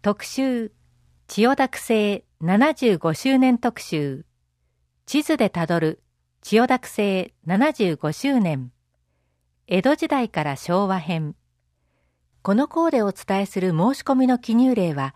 特集、千代田区制75周年特集、地図でたどる千代田区制75周年、江戸時代から昭和編。このコーデをお伝えする申し込みの記入例は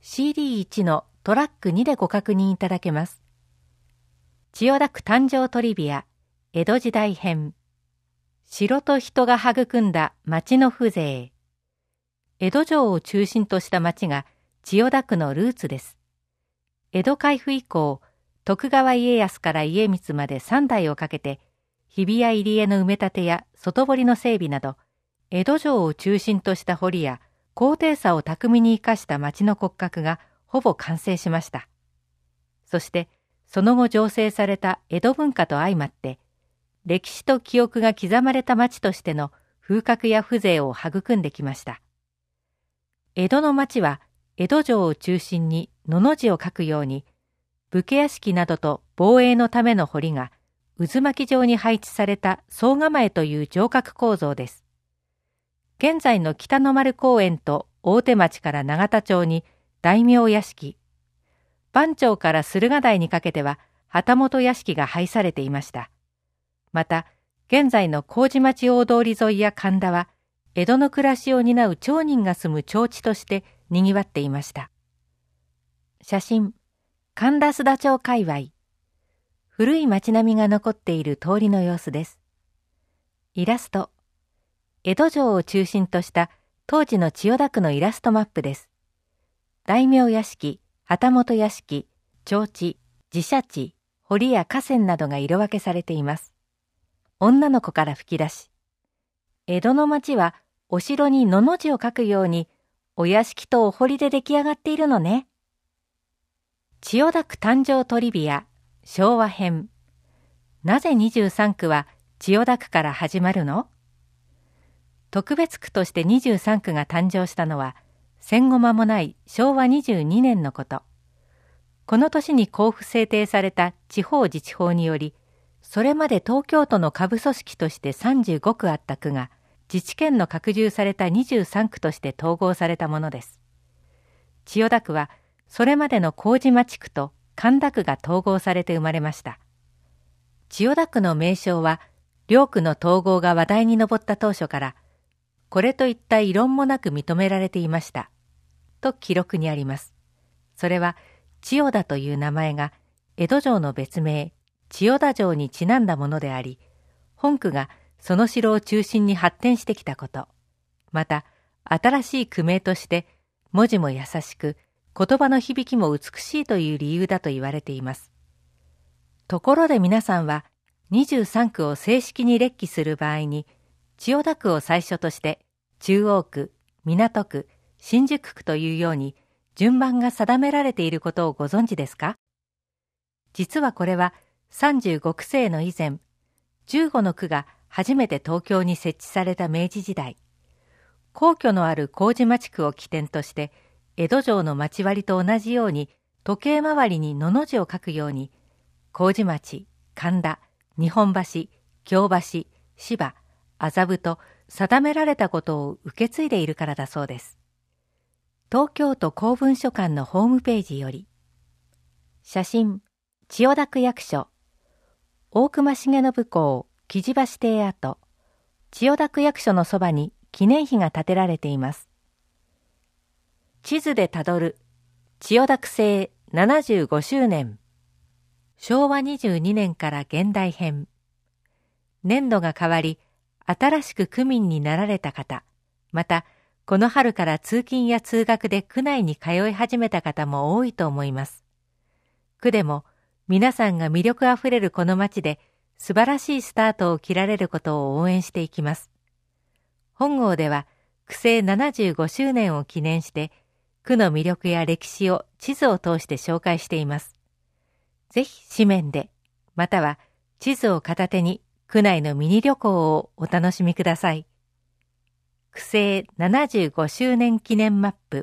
CD1 のトラック2でご確認いただけます。千代田区誕生トリビア、江戸時代編。城と人が育んだ町の風情。江戸城を中心とした町が千代田区のルーツです。江戸開府以降、徳川家康から家光まで3代をかけて、日比谷入江の埋め立てや外堀の整備など、江戸城を中心とした堀や高低差を巧みに生かした町の骨格がほぼ完成しました。そして、その後醸成された江戸文化と相まって、歴史と記憶が刻まれた町としての風格や風情を育んできました。江戸の町は江戸城を中心にのの字を書くように、武家屋敷などと防衛のための堀が渦巻き状に配置された総構という城郭構造です。現在の北の丸公園と大手町から永田町に大名屋敷、番町から駿河台にかけては旗本屋敷が配されていました。また、現在の麹町大通り沿いや神田は、江戸の暮らしを担う町人が住む町地として賑わっていました。写真、神田須田町界隈。古い町並みが残っている通りの様子です。イラスト、江戸城を中心とした当時の千代田区のイラストマップです。大名屋敷、旗本屋敷、町地、寺社地、堀や河川などが色分けされています。女の子から吹き出し、江戸の町はお城にのの字を書くように、お屋敷とお堀で出来上がっているのね。千代田区誕生トリビア、昭和編。なぜ23区は千代田区から始まるの？特別区として23区が誕生したのは、戦後間もない昭和22年のこと。この年に公布制定された地方自治法により、それまで東京都の下部組織として35区あった区が、自治権の拡充された23区として統合されたものです。千代田区は、それまでの麹町区と神田区が統合されて生まれました。千代田区の名称は、両区の統合が話題に上った当初から、これといった異論もなく認められていました。と記録にあります。それは、千代田という名前が、江戸城の別名、千代田城にちなんだものであり、本区がその城を中心に発展してきたこと、また、新しい区名として、文字も優しく、言葉の響きも美しいという理由だと言われています。ところで皆さんは、23区を正式に列記する場合に、千代田区を最初として、中央区、港区、新宿区というように、順番が定められていることをご存知ですか？実はこれは、35区制の以前、15の区が初めて東京に設置された明治時代、皇居のある麹町区を起点として、江戸城の町割りと同じように時計回りにのの字を書くように、麹町、神田、日本橋、京橋、芝、麻布と定められたことを受け継いでいるからだそうです。東京都公文書館のホームページより。写真、千代田区役所、大隈重信公、木地橋邸跡、千代田区役所のそばに記念碑が建てられています。地図でたどる千代田区制75周年、昭和22年から現代編。年度が変わり、新しく区民になられた方、また、この春から通勤や通学で区内に通い始めた方も多いと思います。区でも、皆さんが魅力あふれるこの街で、素晴らしいスタートを切られることを応援していきます。本号では、区制75周年を記念して、区の魅力や歴史を地図を通して紹介しています。ぜひ紙面で、または地図を片手に区内のミニ旅行をお楽しみください。区制75周年記念マップ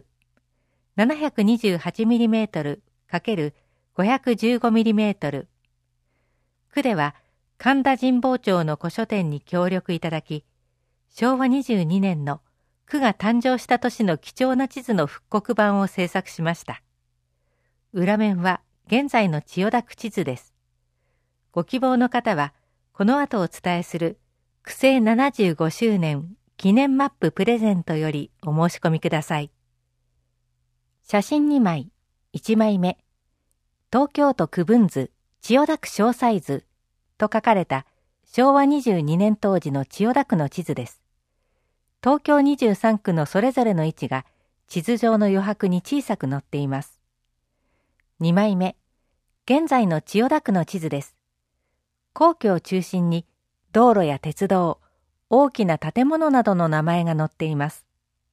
728mm×515mm。区では神田神保町の古書店に協力いただき、昭和22年の区が誕生した年の貴重な地図の復刻版を制作しました。裏面は現在の千代田区地図です。ご希望の方は、この後お伝えする区政75周年記念マッププレゼントよりお申し込みください。写真2枚、1枚目、東京都区分図千代田区詳細図と書かれた昭和22年当時の千代田区の地図です。東京23区のそれぞれの位置が地図上の余白に小さく載っています。2枚目、現在の千代田区の地図です。皇居を中心に道路や鉄道、大きな建物などの名前が載っています。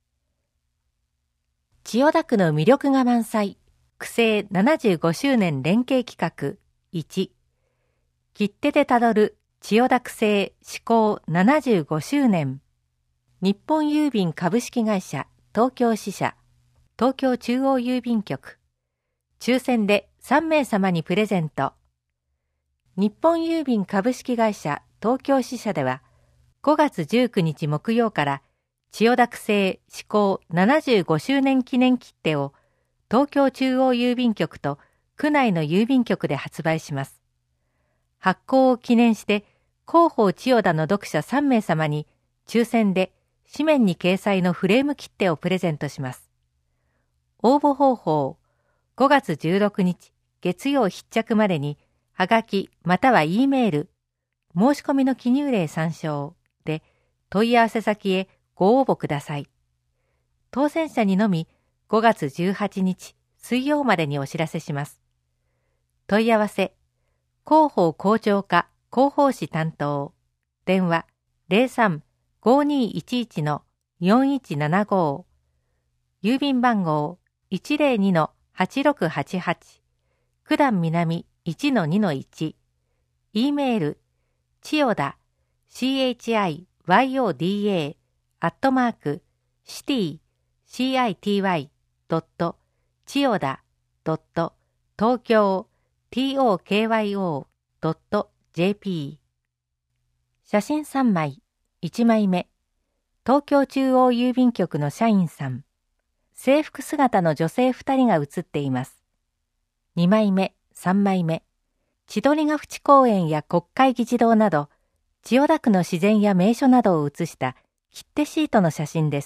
千代田区の魅力が満載、区政75周年連携企画1、切手でたどる千代田区政施行75周年、日本郵便株式会社東京支社、東京中央郵便局、抽選で3名様にプレゼント。日本郵便株式会社東京支社では5月19日木曜から千代田区政施行75周年記念切手を東京中央郵便局と区内の郵便局で発売します。発行を記念して広報千代田の読者3名様に抽選で紙面に掲載のフレーム切手をプレゼントします。応募方法、5月16日月曜必着までにはがきまたは E メール、申し込みの記入例参照で問い合わせ先へご応募ください。当選者にのみ5月18日水曜までにお知らせします。問い合わせ、広報広聴課広報誌担当、電話 03-5211-4175、郵便番号 102-8688、九段南 1-2-1、E メール、千代田、CHIYODA、city、city.cioda.tokyo.tokyo.jp。 写真3枚、1枚目、東京中央郵便局の社員さん。制服姿の女性2人が写っています。2枚目、3枚目、千鳥ヶ淵公園や国会議事堂など、千代田区の自然や名所などを写した切手シートの写真です。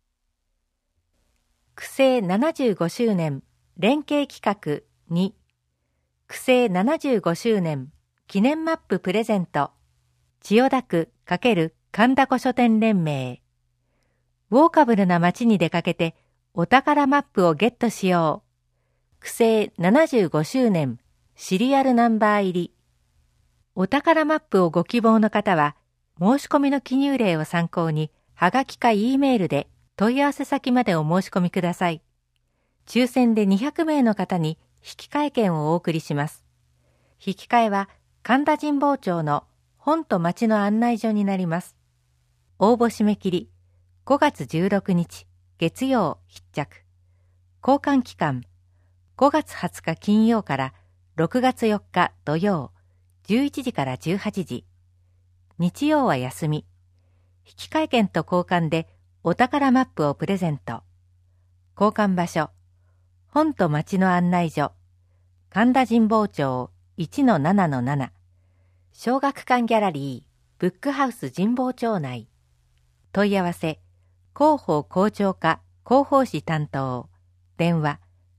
区政75周年連携企画2、区政75周年記念マッププレゼント、千代田区×神田古書店連盟。ウォーカブルな街に出かけてお宝マップをゲットしよう。区政75周年シリアルナンバー入り。お宝マップをご希望の方は、申し込みの記入例を参考に、はがきか E メールで問い合わせ先までお申し込みください。抽選で200名の方に引換券をお送りします。引換は神田神保町の本と町の案内所になります。応募締め切り、5月16日月曜必着。交換期間、5月20日金曜から6月4日土曜、11時から18時。日曜は休み。引換券と交換でお宝マップをプレゼント。交換場所、本と町の案内所、神田神保町 1-7-7、小学館ギャラリー、ブックハウス神保町内。問い合わせ、広報広聴課広報誌担当、電話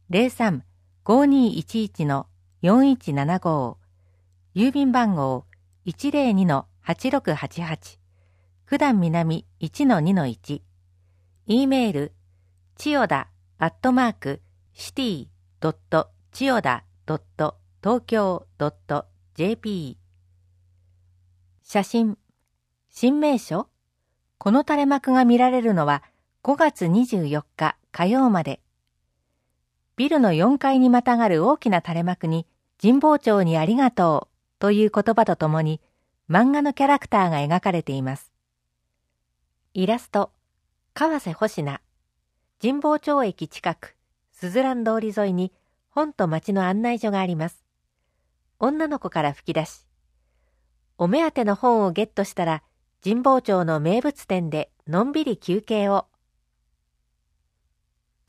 03-5211-4175、郵便番号 102-8688、九段南 1-2-1、E メール、千代田@city.chiyoda.tokyo.jp。 写真、新名所、この垂れ幕が見られるのは5月24日火曜まで。ビルの4階にまたがる大きな垂れ幕に神保町にありがとうという言葉とともに漫画のキャラクターが描かれています。イラスト、川瀬星名。神保町駅近く、すずらん通り沿いに本と町の案内所があります。女の子から吹き出し。お目当ての本をゲットしたら、神保町の名物店でのんびり休憩を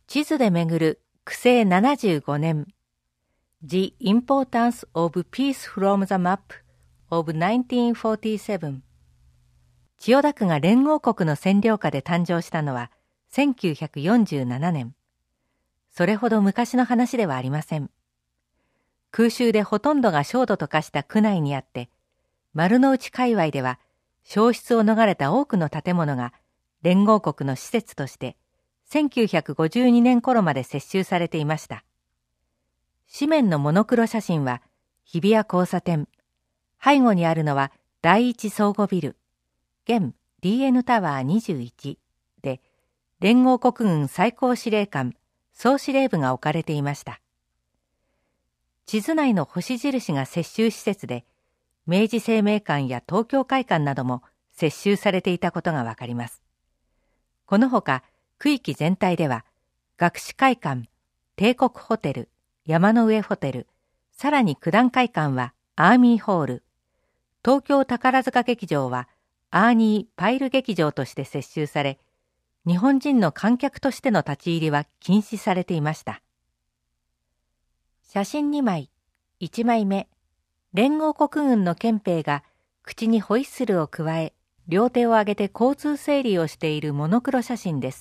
地図で巡る区政75年 The Importance of Peace from the Map of 1947。 千代田区が連合国の占領下で誕生したのは1947年。それほど昔の話ではありません。空襲でほとんどが焦土と化した区内にあって、丸の内界隈では焼失を逃れた多くの建物が連合国の施設として1952年頃まで接収されていました。紙面のモノクロ写真は日比谷交差点、背後にあるのは第一相互ビル、現 DN タワー21で、連合国軍最高司令官、総司令部が置かれていました。地図内の星印が接収施設で、明治生命館や東京會館なども接収されていたことがわかります。このほか、区域全体では、学士会館、帝国ホテル、山の上ホテル、さらに九段会館はアーミーホール、東京宝塚劇場はアーニー・パイル劇場として接収され、日本人の観客としての立ち入りは禁止されていました。写真2枚、1枚目、連合国軍の憲兵が口にホイッスルをくわえ、両手を上げて交通整理をしているモノクロ写真です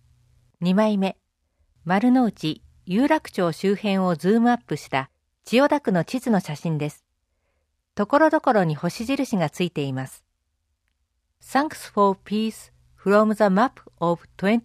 。2枚目、丸の内、有楽町周辺をズームアップした千代田区の地図の写真です。ところどころに星印がついています。Thanks for peace from the map of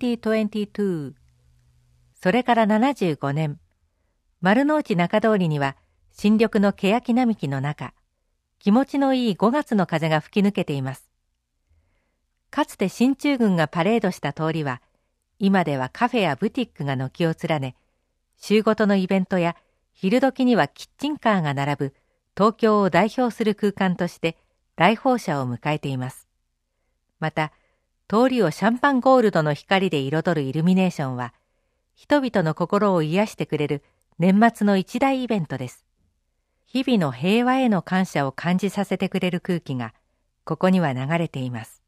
2022。それから75年、丸の内中通りには新緑の欅並木の中、気持ちのいい5月の風が吹き抜けています。かつて進駐軍がパレードした通りは、今ではカフェやブティックが軒を連ね、週ごとのイベントや昼時にはキッチンカーが並ぶ東京を代表する空間として来訪者を迎えています。また、通りをシャンパンゴールドの光で彩るイルミネーションは、人々の心を癒してくれる年末の一大イベントです。日々の平和への感謝を感じさせてくれる空気が、ここには流れています。